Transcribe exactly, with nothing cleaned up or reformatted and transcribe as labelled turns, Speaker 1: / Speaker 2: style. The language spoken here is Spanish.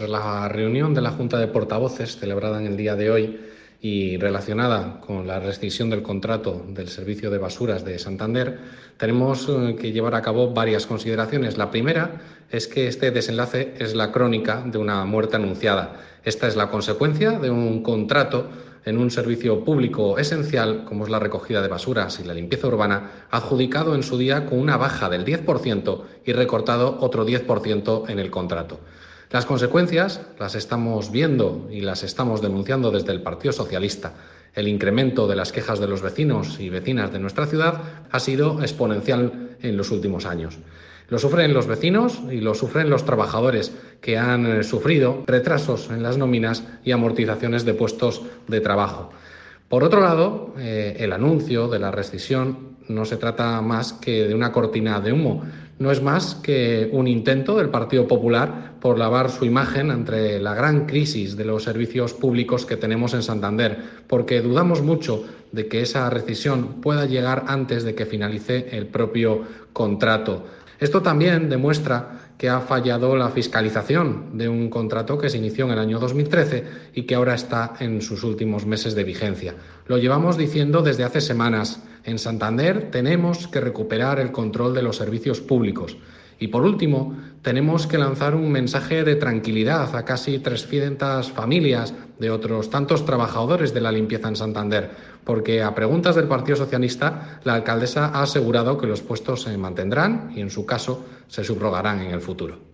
Speaker 1: Tras la reunión de la Junta de Portavoces celebrada en el día de hoy y relacionada con la rescisión del contrato del servicio de basuras de Santander, tenemos que llevar a cabo varias consideraciones. La primera es que este desenlace es la crónica de una muerte anunciada. Esta es la consecuencia de un contrato en un servicio público esencial, como es la recogida de basuras y la limpieza urbana, adjudicado en su día con una baja del diez por ciento y recortado otro diez por ciento en el contrato. Las consecuencias las estamos viendo y las estamos denunciando desde el Partido Socialista. El incremento de las quejas de los vecinos y vecinas de nuestra ciudad ha sido exponencial en los últimos años. Lo sufren los vecinos y lo sufren los trabajadores, que han sufrido retrasos en las nóminas y amortizaciones de puestos de trabajo. Por otro lado, eh, el anuncio de la rescisión no se trata más que de una cortina de humo. No es más que un intento del Partido Popular por lavar su imagen ante la gran crisis de los servicios públicos que tenemos en Santander, porque dudamos mucho de que esa rescisión pueda llegar antes de que finalice el propio contrato. Esto también demuestra que ha fallado la fiscalización de un contrato que se inició en el año dos mil trece y que ahora está en sus últimos meses de vigencia. Lo llevamos diciendo desde hace semanas. En Santander tenemos que recuperar el control de los servicios públicos. Y por último, tenemos que lanzar un mensaje de tranquilidad a casi trescientas familias de otros tantos trabajadores de la limpieza en Santander, porque a preguntas del Partido Socialista, la alcaldesa ha asegurado que los puestos se mantendrán y, en su caso, se subrogarán en el futuro.